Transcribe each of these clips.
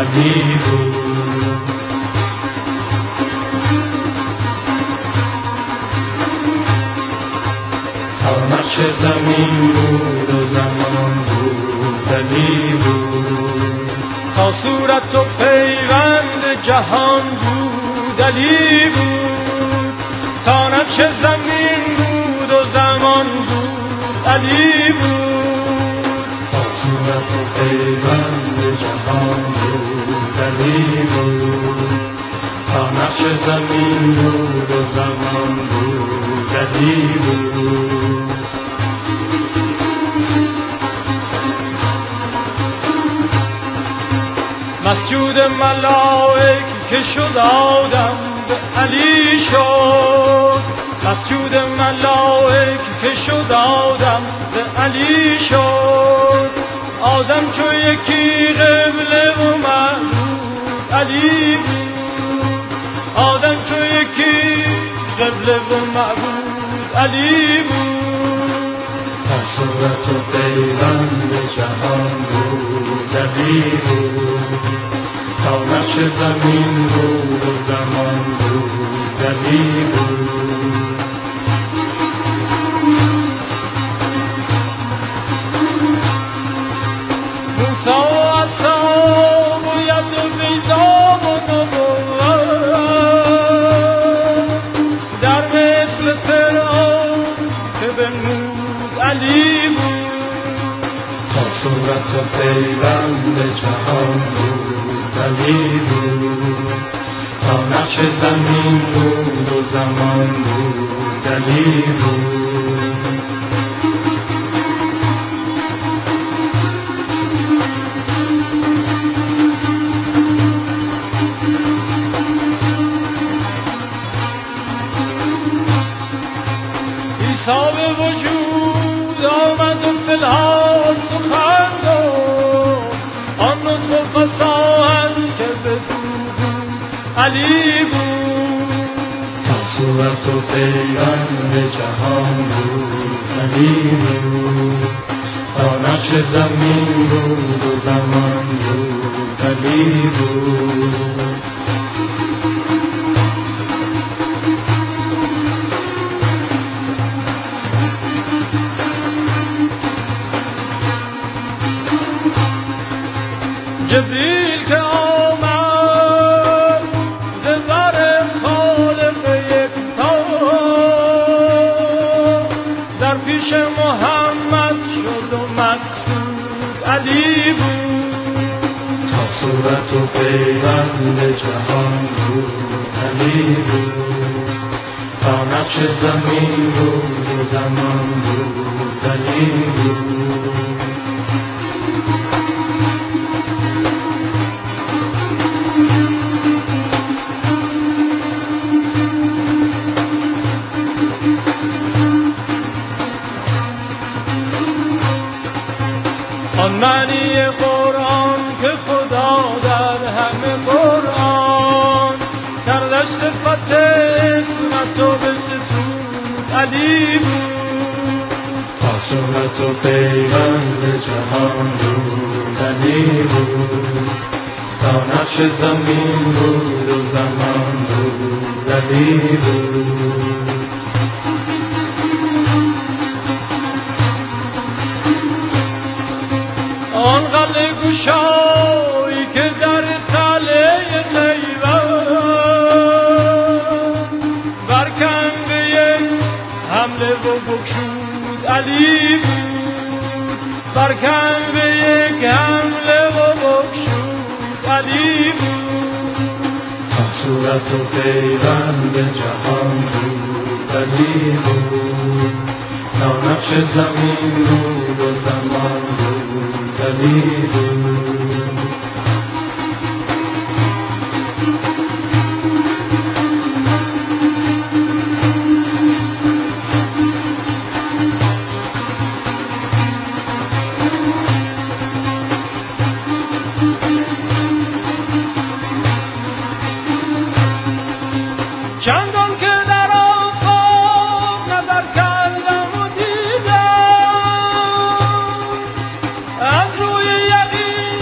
روشنی بود. تا نقش زمین بود و زمان بود علی بود. تا صورت و پیوند جهان بود علی بود. تا نقش زمین بود و زمان بود علی بود. تا صورت و پیوند جهان بود علی بود. تا نقش زمین بود و زمان بود علی بود. مسجود ملائک که شد آدم به علی شد. مسجود ملائک که شد آدم به علی شد. آدم چو یکی قبله و معبود علی بود. آدم چو یکی قبله و معبود علی بود. تا صورت و پیوند جهان بود علی بود. تا نقش زمین بود و زمان بود علی بود. موسی و اصحاب و ید و بیضا و نبوت در مثل فرعون که بنمود علی بود. تا صورت و پیوند جهان بود علی بود. تا نقش زمین بود و زمان بود علی بود. عیسی به وجود آمد و فی الحال سخن گفت. آن نطق و فصاحت که بدو بود علی بود. تا صورت و پیوند جهان بود علی بود. تا نقش زمین بود و زمان بود علی بود. جبریل که آمد ز بر خالق یکتا در پیش محمد شد و مقصود علی بود. تا صورت و پیوند جهان بود علی بود. تا نقش زمین بود و زمان بود علی بود. آن معنی قرآن که خدا در همه قرآن کردش صفت اسمت و به ستود علی بود. تا صورت و پیوند جهان بود علی بود. تا نقش زمین بود و زمان بود علی بود. آن قلعه گشایی که در قلعه خیبر برکند به یک حمله و بگشود علی بود. برکند به یک حمله و بگشود علی بود. تا صورت و پیوند جهان بود علی بود. تا نقش زمین بود و زمان بود علی بود. چندان که در آفاق نظر کردم و دیدم از روی یقین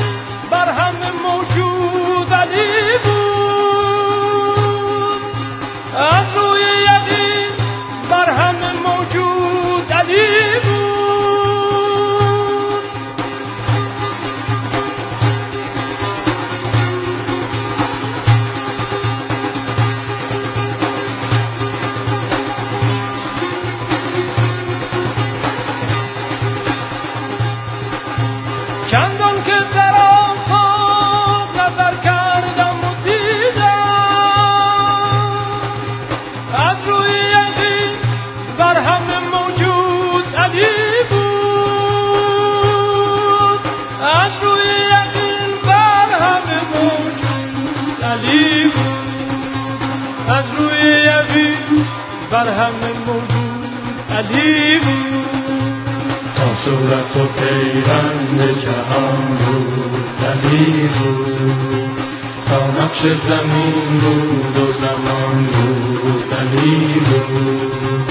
از روی یقین بر همه موجود علی بود. تا صورت و پیوند جهان بود علی بود، تا نقش زمین بود و زمان بود علی بود.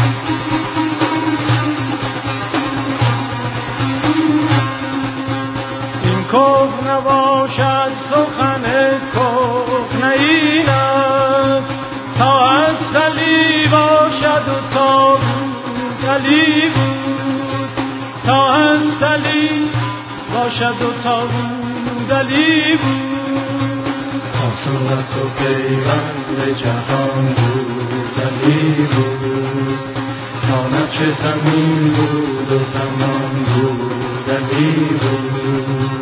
این کهنه نباشد سخن کهنه این است، تا ازلی باشد و تا بود علی بود. تا ازلی باشد و تا بود علی بود. تا صورت و پیوند جهان بود علی بود، تا نقش زمین بود و زمان بود علی بود.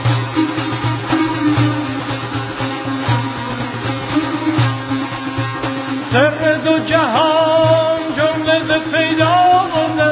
سر دو جهان جمله به پیدا و به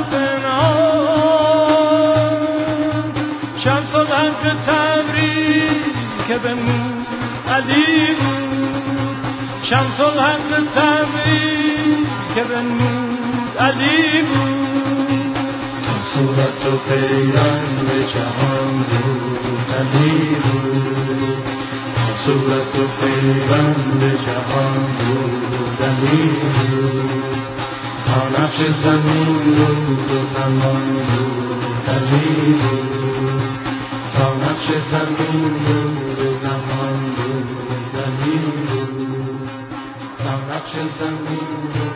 پنهان، شمس الحق تبریز که بنمود علی بود. شمس الحق تبریز که بنمود علی بود. تا صورت و پیوند جهان بود علی بود، تا صورت و پیوند جهان بود علی بود، تا نقش زمین بود و زمان بود علی بود، تا نقش زمین بود و زمان بود علی بود، تا نقش زمین بود